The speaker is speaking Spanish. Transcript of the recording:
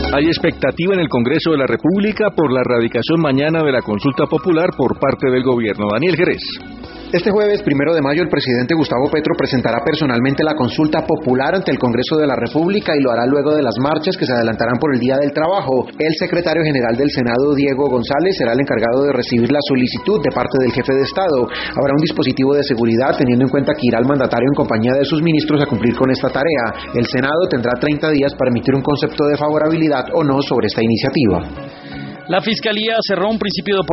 Hay expectativa en el Congreso de la República por la radicación mañana de la consulta popular por parte del gobierno. Daniel Jerez. Este jueves 1 de mayo el presidente Gustavo Petro presentará personalmente la consulta popular ante el Congreso de la República y lo hará luego de las marchas que se adelantarán por el Día del Trabajo. El secretario general del Senado, Diego González, será el encargado de recibir la solicitud de parte del jefe de Estado. Habrá un dispositivo de seguridad teniendo en cuenta que irá el mandatario en compañía de sus ministros a cumplir con esta tarea. El Senado tendrá 30 días para emitir un concepto de favorabilidad o no sobre esta iniciativa. La Fiscalía cerró un principio de